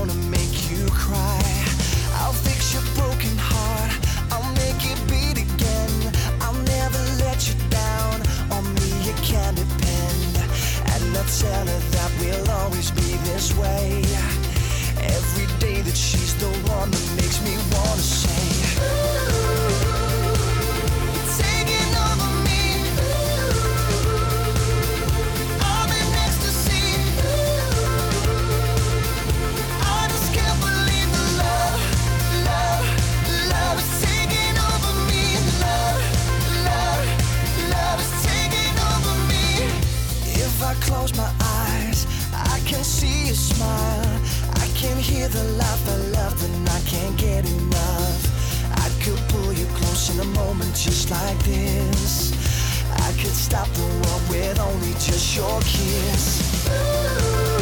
wanna make you cry. I'll fix your broken heart, I'll make it beat again. I'll never let you down, on me you can depend. And I'll tell her that we'll always be this way. Every day that she's the one that makes me wanna say, ooh, you're taking over me. Ooh, I'm in ecstasy. Ooh, I just can't believe the love, love, love is taking over me. Love, love, love is taking over me. If I close my eyes, I can see you smile. I can hear the laughter, love, and I can't get enough. I could pull you close in a moment just like this. I could stop the world with only just your kiss. Ooh.